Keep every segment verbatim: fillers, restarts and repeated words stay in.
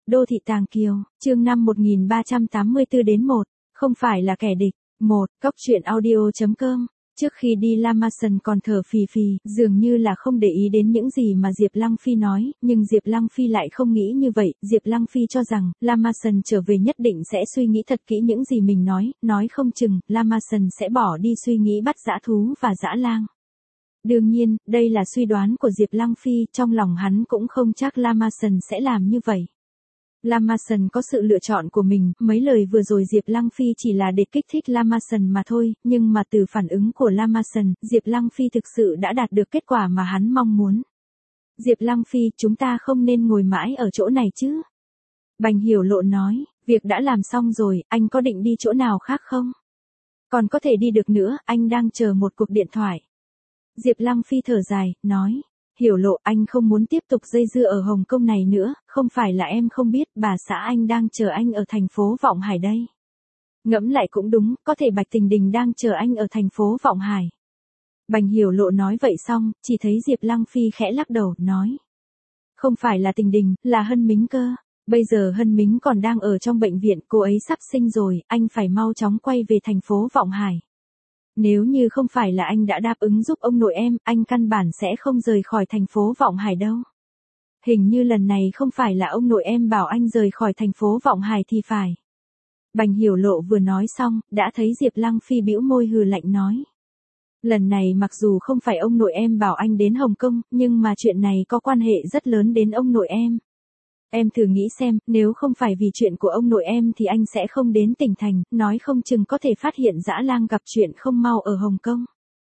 Đô thị Tàng Kiều, chương năm một nghìn ba trăm tám mươi tư đến một, không phải là kẻ địch. một. Cóc truyện audio.com. Trước khi đi Lamason còn thở phì phì, dường như là không để ý đến những gì mà Diệp Lăng Phi nói, nhưng Diệp Lăng Phi lại không nghĩ như vậy. Diệp Lăng Phi cho rằng, Lamason trở về nhất định sẽ suy nghĩ thật kỹ những gì mình nói, nói không chừng, Lamason sẽ bỏ đi suy nghĩ bắt dã thú và dã lang. Đương nhiên, đây là suy đoán của Diệp Lăng Phi, trong lòng hắn cũng không chắc Lamason sẽ làm như vậy. Lamason có sự lựa chọn của mình, mấy lời vừa rồi Diệp Lăng Phi chỉ là để kích thích Lamason mà thôi, nhưng mà từ phản ứng của Lamason, Diệp Lăng Phi thực sự đã đạt được kết quả mà hắn mong muốn. Diệp Lăng Phi, chúng ta không nên ngồi mãi ở chỗ này chứ? Bành Hiểu Lộ nói, việc đã làm xong rồi, anh có định đi chỗ nào khác không? Còn có thể đi được nữa, anh đang chờ một cuộc điện thoại. Diệp Lăng Phi thở dài, nói. Hiểu Lộ, anh không muốn tiếp tục dây dưa ở Hồng Kông này nữa, không phải là em không biết, bà xã anh đang chờ anh ở thành phố Vọng Hải đây. Ngẫm lại cũng đúng, có thể Bạch Tình Đình đang chờ anh ở thành phố Vọng Hải. Bành Hiểu Lộ nói vậy xong, chỉ thấy Diệp Lăng Phi khẽ lắc đầu, nói. Không phải là Tình Đình, là Hân Mính cơ. Bây giờ Hân Mính còn đang ở trong bệnh viện, cô ấy sắp sinh rồi, anh phải mau chóng quay về thành phố Vọng Hải. Nếu như không phải là anh đã đáp ứng giúp ông nội em, anh căn bản sẽ không rời khỏi thành phố Vọng Hải đâu. Hình như lần này không phải là ông nội em bảo anh rời khỏi thành phố Vọng Hải thì phải. Bành Hiểu Lộ vừa nói xong, đã thấy Diệp Lăng Phi bĩu môi hừ lạnh nói. Lần này mặc dù không phải ông nội em bảo anh đến Hồng Kông, nhưng mà chuyện này có quan hệ rất lớn đến ông nội em. Em thử nghĩ xem, nếu không phải vì chuyện của ông nội em thì anh sẽ không đến tỉnh thành, nói không chừng có thể phát hiện dã lang gặp chuyện không mau ở Hồng Kông.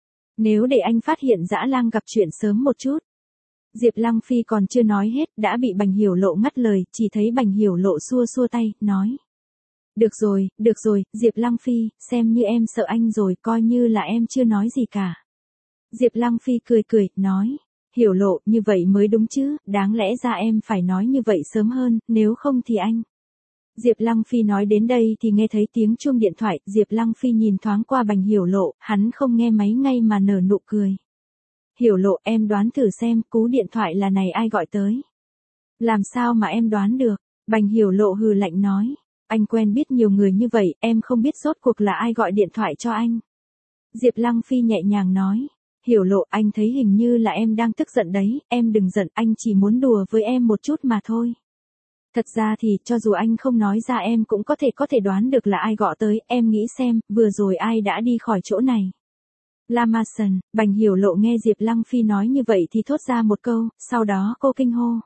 Nếu để anh phát hiện dã lang gặp chuyện sớm một chút. Diệp Lăng Phi còn chưa nói hết, đã bị Bành Hiểu Lộ ngắt lời, chỉ thấy Bành Hiểu Lộ xua xua tay, nói. Được rồi, được rồi, Diệp Lăng Phi, xem như em sợ anh rồi, coi như là em chưa nói gì cả. Diệp Lăng Phi cười cười, nói. Hiểu Lộ, như vậy mới đúng chứ, đáng lẽ ra em phải nói như vậy sớm hơn, nếu không thì anh. Diệp Lăng Phi nói đến đây thì nghe thấy tiếng chuông điện thoại, Diệp Lăng Phi nhìn thoáng qua Bành Hiểu Lộ, hắn không nghe máy ngay mà nở nụ cười. Hiểu Lộ, em đoán thử xem, cú điện thoại là này ai gọi tới. Làm sao mà em đoán được, Bành Hiểu Lộ hừ lạnh nói, anh quen biết nhiều người như vậy, em không biết rốt cuộc là ai gọi điện thoại cho anh. Diệp Lăng Phi nhẹ nhàng nói. Hiểu Lộ, anh thấy hình như là em đang tức giận đấy, em đừng giận, anh chỉ muốn đùa với em một chút mà thôi. Thật ra thì, cho dù anh không nói ra em cũng có thể có thể đoán được là ai gọi tới, em nghĩ xem, vừa rồi ai đã đi khỏi chỗ này. Lamason, Bành Hiểu Lộ nghe Diệp Lăng Phi nói như vậy thì thốt ra một câu, sau đó cô kinh hô.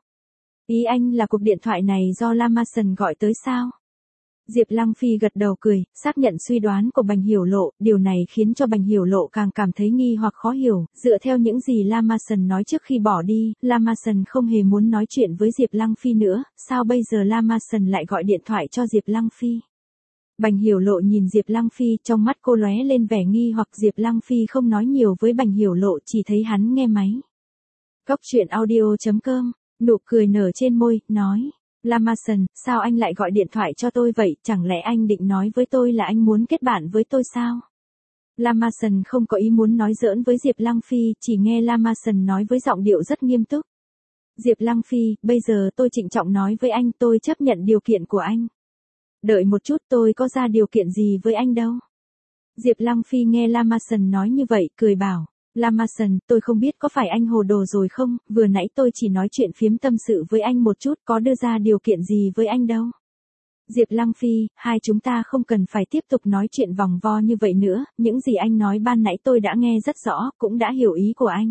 Ý anh là cuộc điện thoại này do Lamason gọi tới sao? Diệp Lăng Phi gật đầu cười, xác nhận suy đoán của Bành Hiểu Lộ, điều này khiến cho Bành Hiểu Lộ càng cảm thấy nghi hoặc khó hiểu, dựa theo những gì Lamason nói trước khi bỏ đi, Lamason không hề muốn nói chuyện với Diệp Lăng Phi nữa, sao bây giờ Lamason lại gọi điện thoại cho Diệp Lăng Phi? Bành Hiểu Lộ nhìn Diệp Lăng Phi, trong mắt cô lóe lên vẻ nghi hoặc Diệp Lăng Phi không nói nhiều với Bành Hiểu Lộ, chỉ thấy hắn nghe máy. Cóc truyện audio.com, nụ cười nở trên môi, nói. Lamason, sao anh lại gọi điện thoại cho tôi vậy, chẳng lẽ anh định nói với tôi là anh muốn kết bạn với tôi sao? Lamason không có ý muốn nói giỡn với Diệp Lăng Phi, chỉ nghe Lamason nói với giọng điệu rất nghiêm túc. Diệp Lăng Phi, bây giờ tôi trịnh trọng nói với anh, tôi chấp nhận điều kiện của anh. Đợi một chút, tôi có ra điều kiện gì với anh đâu. Diệp Lăng Phi nghe Lamason nói như vậy, cười bảo. Lamason, tôi không biết có phải anh hồ đồ rồi không, vừa nãy tôi chỉ nói chuyện phiếm tâm sự với anh một chút, có đưa ra điều kiện gì với anh đâu. Diệp Lăng Phi, hai chúng ta không cần phải tiếp tục nói chuyện vòng vo như vậy nữa, những gì anh nói ban nãy tôi đã nghe rất rõ, cũng đã hiểu ý của anh.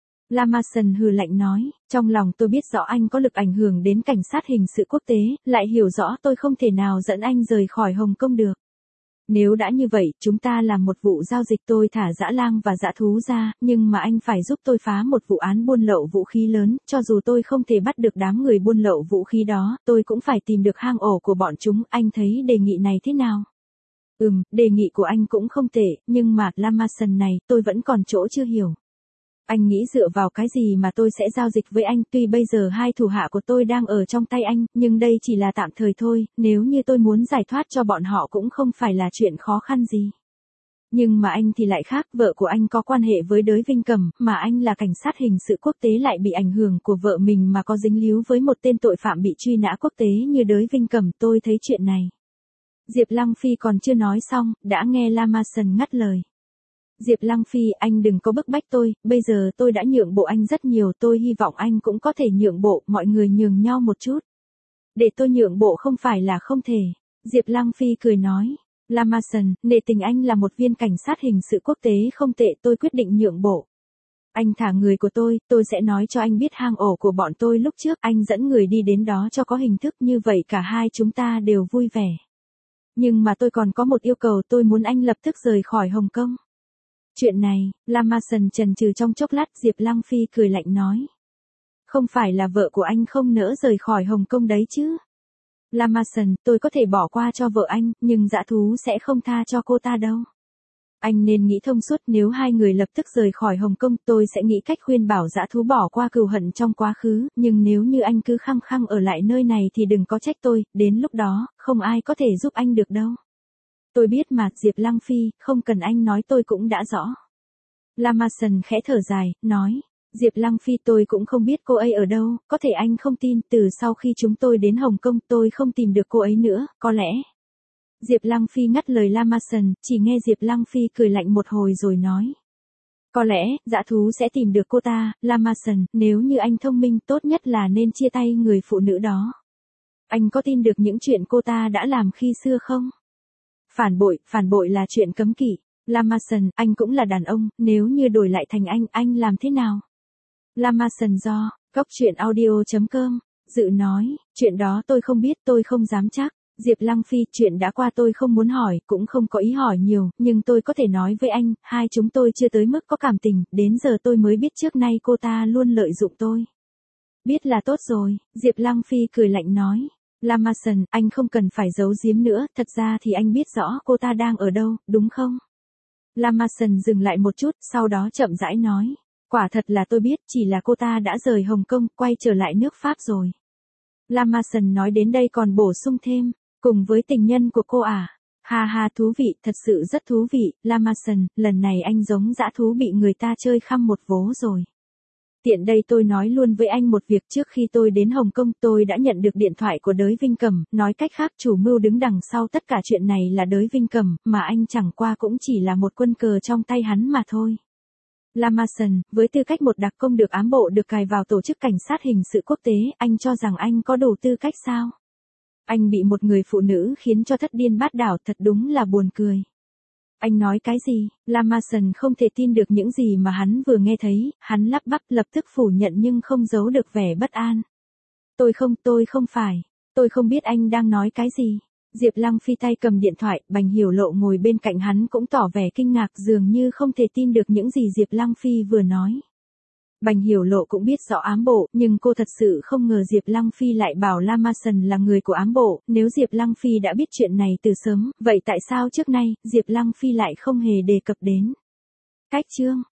Lamason hừ lạnh nói, trong lòng tôi biết rõ anh có lực ảnh hưởng đến cảnh sát hình sự quốc tế, lại hiểu rõ tôi không thể nào dẫn anh rời khỏi Hồng Kông được. Nếu đã như vậy, chúng ta làm một vụ giao dịch tôi thả dã lang và dã thú ra, nhưng mà anh phải giúp tôi phá một vụ án buôn lậu vũ khí lớn, cho dù tôi không thể bắt được đám người buôn lậu vũ khí đó, tôi cũng phải tìm được hang ổ của bọn chúng, anh thấy đề nghị này thế nào? Ừm, đề nghị của anh cũng không tệ, nhưng mà, Lamason này, tôi vẫn còn chỗ chưa hiểu. Anh nghĩ dựa vào cái gì mà tôi sẽ giao dịch với anh, tuy bây giờ hai thủ hạ của tôi đang ở trong tay anh, nhưng đây chỉ là tạm thời thôi, nếu như tôi muốn giải thoát cho bọn họ cũng không phải là chuyện khó khăn gì. Nhưng mà anh thì lại khác, vợ của anh có quan hệ với Đới Vinh Cẩm, mà anh là cảnh sát hình sự quốc tế lại bị ảnh hưởng của vợ mình mà có dính líu với một tên tội phạm bị truy nã quốc tế như Đới Vinh Cẩm, tôi thấy chuyện này. Diệp Lăng Phi còn chưa nói xong, đã nghe Lamason ngắt lời. Diệp Lăng Phi, anh đừng có bức bách tôi, bây giờ tôi đã nhượng bộ anh rất nhiều, tôi hy vọng anh cũng có thể nhượng bộ, mọi người nhường nhau một chút. Để tôi nhượng bộ không phải là không thể. Diệp Lăng Phi cười nói. Lamason, nể tình anh là một viên cảnh sát hình sự quốc tế không tệ, tôi quyết định nhượng bộ. Anh thả người của tôi, tôi sẽ nói cho anh biết hang ổ của bọn tôi lúc trước, anh dẫn người đi đến đó cho có hình thức, như vậy cả hai chúng ta đều vui vẻ. Nhưng mà tôi còn có một yêu cầu, tôi muốn anh lập tức rời khỏi Hồng Kông. Chuyện này, Lamason chần chừ trong chốc lát, Diệp Lăng Phi cười lạnh nói. Không phải là vợ của anh không nỡ rời khỏi Hồng Kông đấy chứ. Lamason, tôi có thể bỏ qua cho vợ anh, nhưng dã thú sẽ không tha cho cô ta đâu. Anh nên nghĩ thông suốt, nếu hai người lập tức rời khỏi Hồng Kông, tôi sẽ nghĩ cách khuyên bảo dã thú bỏ qua cừu hận trong quá khứ, nhưng nếu như anh cứ khăng khăng ở lại nơi này thì đừng có trách tôi, đến lúc đó, không ai có thể giúp anh được đâu. Tôi biết mà, Diệp Lăng Phi, không cần anh nói tôi cũng đã rõ. Lamason khẽ thở dài, nói. Diệp Lăng Phi, tôi cũng không biết cô ấy ở đâu, có thể anh không tin, từ sau khi chúng tôi đến Hồng Kông tôi không tìm được cô ấy nữa, có lẽ. Diệp Lăng Phi ngắt lời Lamason, chỉ nghe Diệp Lăng Phi cười lạnh một hồi rồi nói. Có lẽ, dã thú sẽ tìm được cô ta, Lamason, nếu như anh thông minh tốt nhất là nên chia tay người phụ nữ đó. Anh có tin được những chuyện cô ta đã làm khi xưa không? Phản bội, phản bội là chuyện cấm kỵ. Lamason, anh cũng là đàn ông, nếu như đổi lại thành anh, anh làm thế nào? Lamason do, Cóc Truyện Audio chấm com, dự nói, chuyện đó tôi không biết, tôi không dám chắc. Diệp Lăng Phi, chuyện đã qua tôi không muốn hỏi, cũng không có ý hỏi nhiều, nhưng tôi có thể nói với anh, hai chúng tôi chưa tới mức có cảm tình, đến giờ tôi mới biết trước nay cô ta luôn lợi dụng tôi. Biết là tốt rồi, Diệp Lăng Phi cười lạnh nói. Lamason, anh không cần phải giấu giếm nữa, thật ra thì anh biết rõ cô ta đang ở đâu, đúng không? Lamason dừng lại một chút, sau đó chậm rãi nói. Quả thật là tôi biết, chỉ là cô ta đã rời Hồng Kông, quay trở lại nước Pháp rồi. Lamason nói đến đây còn bổ sung thêm, cùng với tình nhân của cô à. Ha ha, thú vị, thật sự rất thú vị, Lamason, lần này anh giống dã thú bị người ta chơi khăm một vố rồi. Tiện đây tôi nói luôn với anh một việc, trước khi tôi đến Hồng Kông tôi đã nhận được điện thoại của Đới Vinh Cẩm, nói cách khác chủ mưu đứng đằng sau tất cả chuyện này là Đới Vinh Cẩm, mà anh chẳng qua cũng chỉ là một quân cờ trong tay hắn mà thôi. Lamason, với tư cách một đặc công được ám bộ được cài vào tổ chức cảnh sát hình sự quốc tế, anh cho rằng anh có đủ tư cách sao? Anh bị một người phụ nữ khiến cho thất điên bát đảo, thật đúng là buồn cười. Anh nói cái gì? Lamason không thể tin được những gì mà hắn vừa nghe thấy, hắn lắp bắp lập tức phủ nhận nhưng không giấu được vẻ bất an. Tôi không, tôi không phải, tôi không biết anh đang nói cái gì. Diệp Lăng Phi tay cầm điện thoại, Bành Hiểu Lộ ngồi bên cạnh hắn cũng tỏ vẻ kinh ngạc, dường như không thể tin được những gì Diệp Lăng Phi vừa nói. Bành Hiểu Lộ cũng biết rõ ám bộ, nhưng cô thật sự không ngờ Diệp Lăng Phi lại bảo Lamason là người của ám bộ, nếu Diệp Lăng Phi đã biết chuyện này từ sớm, vậy tại sao trước nay, Diệp Lăng Phi lại không hề đề cập đến? Cách chương